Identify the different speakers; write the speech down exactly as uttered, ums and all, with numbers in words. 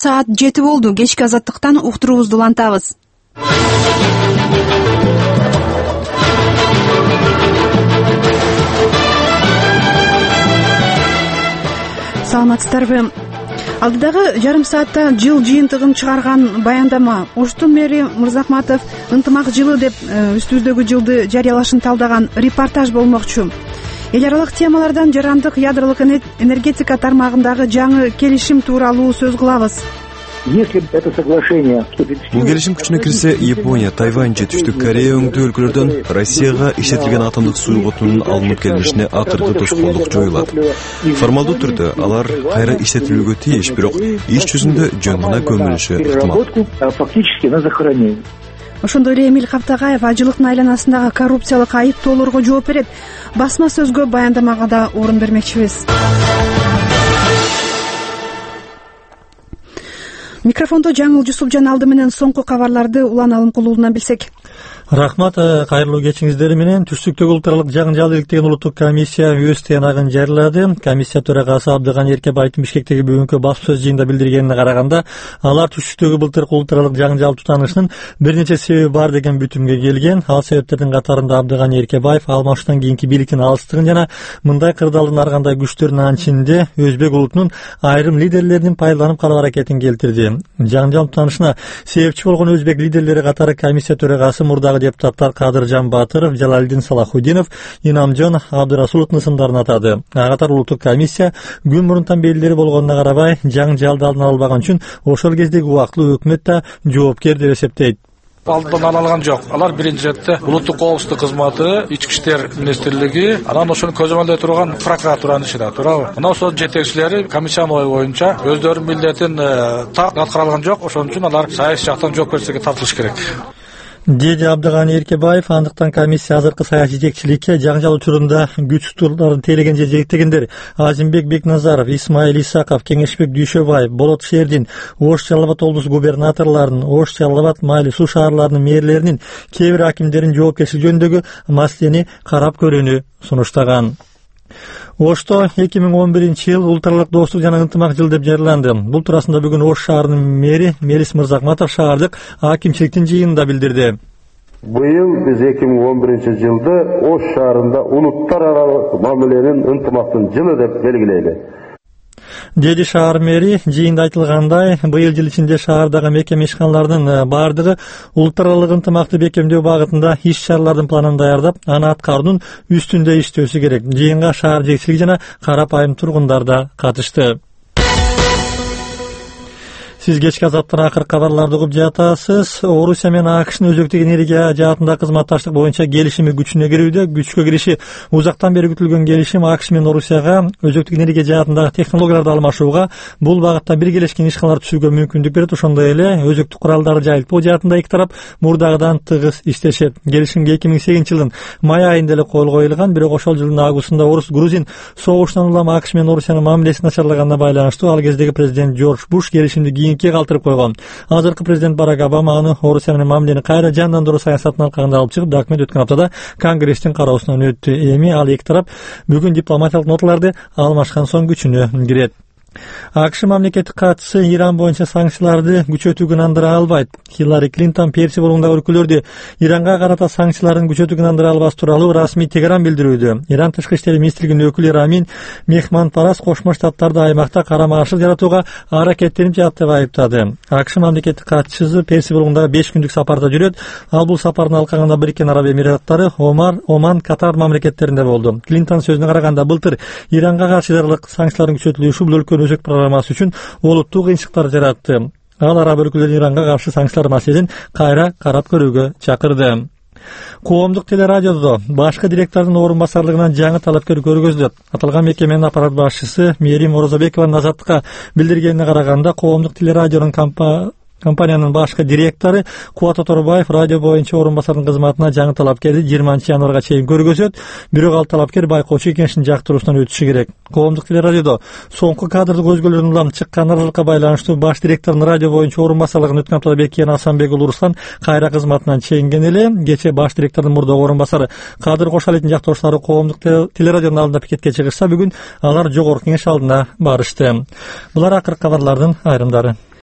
Speaker 1: саат жети болду. Кечки азаттыктан уктуруубузду улантабыз. Саламатсыздарбы? Алдыдагы жарым саатта жыл жыйынтыгын чыгарган баяндама Оштун мэри Мырзахматов ынтымак жылы деп үстүбүздөгү жылды жарыялашын талдаган репортаж болмокчу. Эл аралык темалардан жарандык ядролук энергетика тармагындагы жаңы келишим тууралуу сөз кылабыз.
Speaker 2: Бул келишим күчүнө кирсе, Япония, Тайвань же Түштүк Корея өңдүү өлкөлөрдөн Россияга ишетилген атомдук суюк отунун алынып келишине акыркы тоскоолдук жоюлат. Формалдуу түрдө алар кайра иштетилүүгө тийиш, бирок иш жүзүндө жөн гана көмүлүшү ыктымал.
Speaker 1: Ошондой эле Эмиль Каптагаев ажылыктын айланасындагы коррупциялык айыптоолорго жооп берет. Басма сөзгө баяндамага да орун бермекчибиз. Микрофондо Жаңыл Жусупжан алды менен соңку кабарларды Улан Алымкулуулунан билсек.
Speaker 3: Рахмат, кайрылуу кечиңиздер менен. Түштүктөгү улуттаралык жаңжал иликтеген улуттук комиссия өз тыянагын жарыялады. Комиссия төрагасы Абдыганы Эркебаевдин Бишкектеги бүгүнкү басма сөз жыйында билдиргенине караганда, алар түштүктөгү былтыркы улуттаралык жаңжал тутанышынын бир нече себеби бар деген бүтүмгө келген. Ал себептердин катарында Абдыганы Эркебаев алмашуудан кийинки бийликтин алыстыгын жана мындай кырдаалдын ар кандай күчтөрүнүн анчинде өзбек улутунун айрым лидерлеринин пайдаланып калуу аракетин келтирди. Жаңжал тутанышына себепчи болгон өзбек лидерлери катары комиссия төрагасы мурдагы депутаттар Кадыржан Батыров, Жалалдин Салахудинов, Инамжон Абдырасуловдун ысымдарын атады. Ага катар улуттук комиссия күн мурунтан белгилери болгонуна карабай, жаңжалды алдын ала албаган үчүн ошол кездеги убактылуу өкмөт да жоопкер деп эсептейт.
Speaker 4: Алдын ала алган жок. Алар биринчи четте улуттук коопсуздук кызматы, ички иштер министрлиги, анан ошону көзөмөлдөй турган прокуратуранын ишине, туурабы? Мына ошол жетекчилери комиссиянын ою боюнча өздөрүнүн милдетин так аткара алган жок. Ошон үчүн алар саясий жактан жоопкерчиликке тартылыш керек.
Speaker 3: Деди Абдыганы Эркебаев, андыктан комиссия азыркы саясий жетекчиликке жаңжал учурунда күч тутууларын тейлеген же жетегендер Азимбек Бекназаров, Исмаил Исаков, Кеңешбек Дүйшөбаев, Болот Шердин, Ош Жалал Абад облус губернаторлорунун, Ош Жалал Абад Майли суу шаарларынын мэрлеринин, кээ бир акимдердин жоопкерчилиги жөнүндөгү маселени карап көрүүнү сунуштаган. Ошто эки миң он биринчи жыл улуттаралык достук жана ынтымак жылы деп жарыяланды. Бул туурасында бүгүн Ош шаарынын мэри Мелис Мырзахматов шаардык акимчиликтин жыйынында билдирди.
Speaker 5: Быйыл биз эки миң он биринчи жылды Ош шаарында улуттар аралык мамиленин ынтымактын жылы деп белгилейли.
Speaker 3: Деди шаар мэри жыйында айтылгандай, быйыл жыл ичинде шаардагы мекеме ишканаларынын баардыгы улуттар аралык ынтымакты бекемдөө багытында иш-чаралардын планын даярдап, аны аткаруунун үстүндө иштөөсү керек. Жыйынга шаар жетекчилиги жана карапайым тургундар да катышты. Сиз кечки азаттан акыркы кабарларды угуп жатасыз. Орусия менен АКШнын өзөктүк энергия жаатында кызматташтык боюнча келишими күчүнө кирүүдө. Күчкө кириши узактан бери күтүлгөн келишим АКШ менен Орусияга өзөктүк энергия жаатындагы технологияларды алмашууга, бул багытта биргелешкен ишканалар түзүүгө мүмкүндүк берет. Ошондой эле өзөктүк куралдарды жайылтуу жаатында эки тарап мурдагыдан тыгыз иштешет. Келишимге эки миң сегизинчи жылдын май айында эле кол коюлган, бирок ошол жылдын августунда Орус-Грузин согушунан улам АКШ менен Орусиянын мамилеси начарлаганына байланыштуу ал кездеги президент Джордж Буш келишимди кийинки калтырып койгон. Азыркы президент Барак Обама аны Орусия менен мамилени кайра жандандыруу саясатынын аркасында алып чыгып, документ өткөн аптада Конгресстин кароосунан өттү. Эми ал эки тарап бүгүн дипломатиялык ноталарды алмашкан соң күчүнө кирет. АКШ мамлекеттик катчысы Иран боюнча санкцияларды күчөтүүгө андыра албайт. Хиллари Клинтон Перси болгондагы өлкөлөрдү Иранга карата санкцияларын күчөтүүгө андыра албас тууралуу расмий Тегеран билдирүүдө. Иран тышкы иштер министрлигинин өкүлү Рамин Мехманпарас Кошмо Штаттарды аймакта карама-каршылык жаратууга аракеттенип жатат деп айыптады. АКШ мамлекеттик катчысы Перси болгондагы беш күндүк сапарда жүрөт. Ал бул сапардын алкагында Бириккен Араб Эмираттары, Омар, Оман, Катар мамлекеттеринде болду. Клинтон сөзүнө караганда былтыр Иранга каршы жарылык санкцияларын күчөтүлүшү бул өлкөнүн өзөк программасы үчүн олуттуу кыйынчылыктар жаратты. Ал араб өлкөлөрүн Иранга каршы санкциялар маселесин кайра карап көрүүгө чакырды. Коомдук телерадиодо башкы директордун орун басарлыгынан жаңы талапкер көргөзүлөт. Аталган мекеменин аппарат башчысы Мерим Орозабекованын Азаттыкка билдиргенине караганда, коомдук телерадионун кампа компаниянын башкы директору Кубат Оторбаев радио боюнча орун басардын кызматына жаңы талапкерди жыйырманчы январга чейин көргөзөт. Бирок ал талапкер байкоочу кеңешин жактыруусунан өтүшү керек. Коомдук телерадиодо соңку кадрдык өзгөлөрдүн улам чыккан наразылыкка байланыштуу баш директордун радио боюнча орун басарлыгын өткөн аптада бекиген Асанбек уулу Руслан кайра кызматынан чегинген эле. Кечээ баш директордун мурдагы орун басары Кадыр Кошалиевдин жактоошулары коомдук телерадионун алдында пикетке чыгышса, бүгүн алар жогорку кеңеш алдына барышты. Булар акыркы кабарлардын айрымдары.